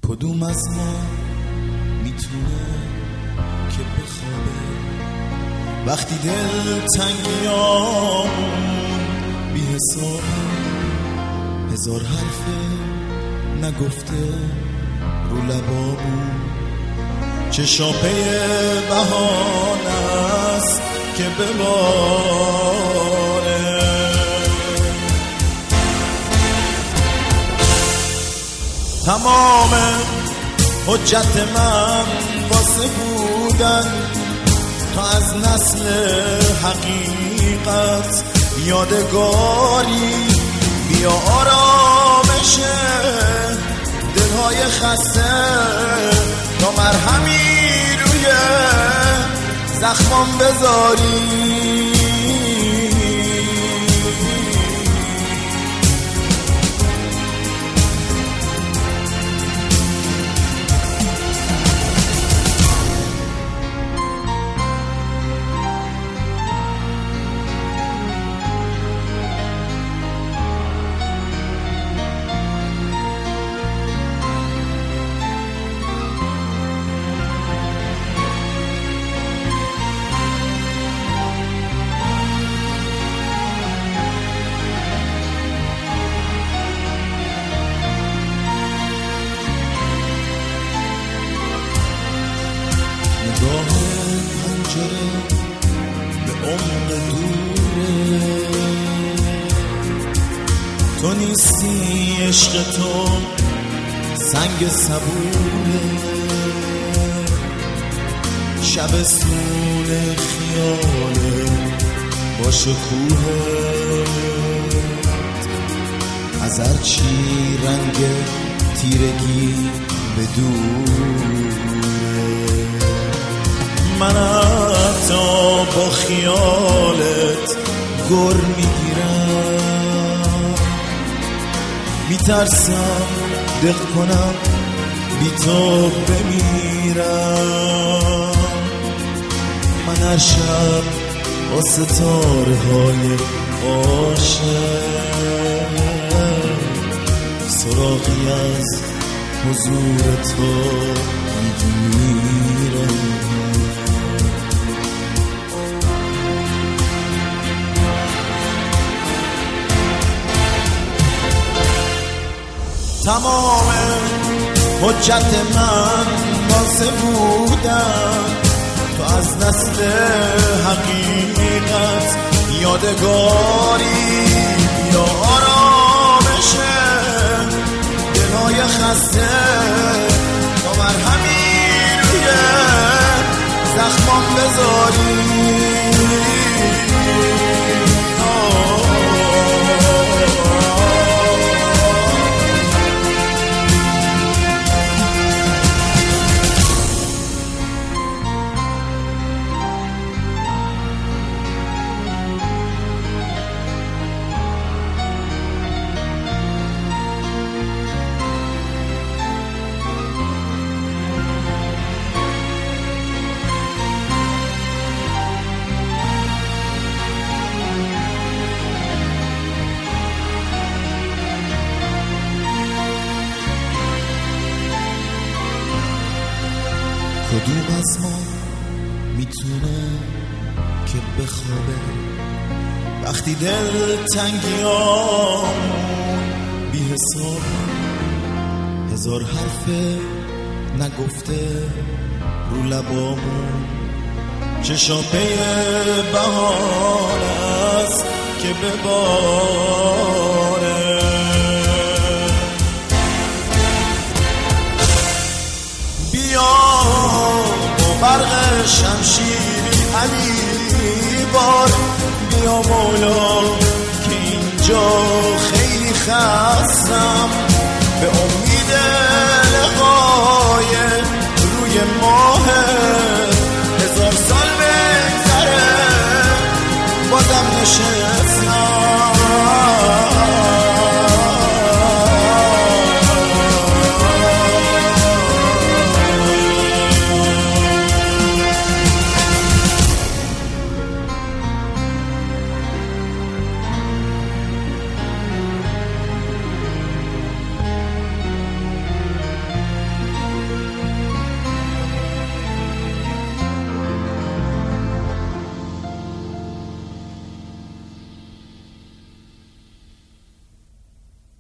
کدوم از ما میتونه که بخوابه وقتی دل تنگیامون بی حسابه، هزار حرفه نگفته رو لبامون، چه شاپه بهانه است که بباره. تمام حجت من واسه بودن تا از نسل حقیقت یادگاری بیا آرامش دلهای خسته تا مرهمی روی زخمام بذاری. نگاه پنجره به عمق دوره، تو نیستی عشق تو سنگ صبوره، شبستون خیاله با شکوهت، از هرچی رنگ تیرگی به دوره. من حتی با خیالت گر میگیرم، میترسم دق کنم بی تو بمیرم. من هر شب با ستاره های عاشق سراغی از حضور تو میگیرم. تمام حجت من واسه بودن تو از نسل حقیقت یادگاری یا آرامش دلهای خسته تا مرهمی روی زخمام بذاری. کدوم از ما میتونه که بخوابه وقتی دل تنگیامون بی حسابه، هزار حرفه نگفته رو لبامون، چه شاپه بهانه است که بباره. برق شمشیری علی بار بیا مولا که اینجا خیلی خستم به امید